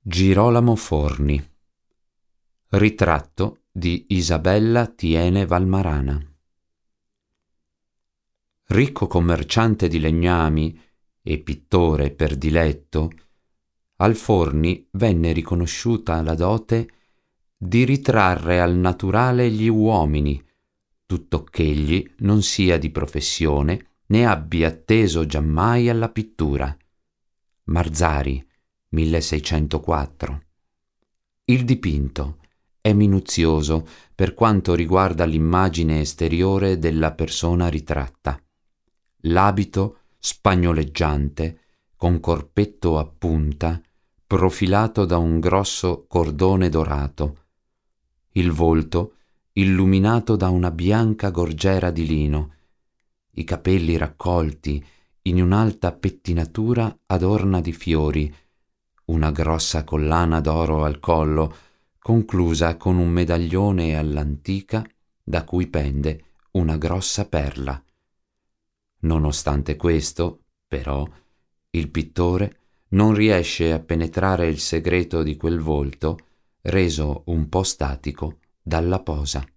Girolamo Forni. Ritratto di Isabella Tiene Valmarana. Ricco commerciante di legnami e pittore per diletto, al Forni venne riconosciuta la dote di ritrarre al naturale gli uomini, tuttocch'egli non sia di professione né abbia atteso giammai alla pittura. Marzari, 1604. Il dipinto è minuzioso per quanto riguarda l'immagine esteriore della persona ritratta. L'abito spagnoleggiante, con corpetto a punta, profilato da un grosso cordone dorato. Il volto illuminato da una bianca gorgiera di lino, i capelli raccolti in un'alta pettinatura adorna di fiori, una grossa collana d'oro al collo, conclusa con un medaglione all'antica da cui pende una grossa perla. Nonostante questo, però, il pittore non riesce a penetrare il segreto di quel volto, reso un po' statico dalla posa.